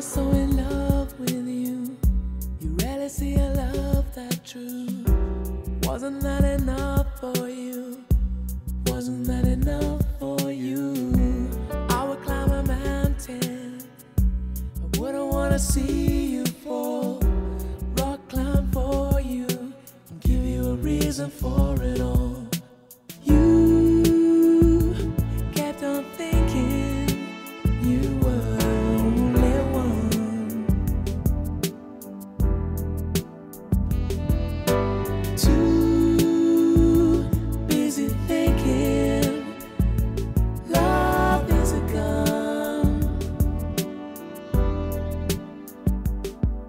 so in love with you. You rarely see a love that true. Wasn't that enough for you? Wasn't that enough for you? I would climb a mountain. I wouldn't wanna see you fall. Rock climb for you and give you a reason for it all. You kept on thinking you were only one. Too busy thinking love is a gun.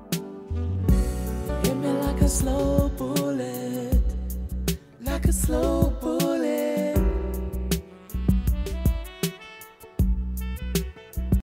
Hit me like a slow bullet, like a slow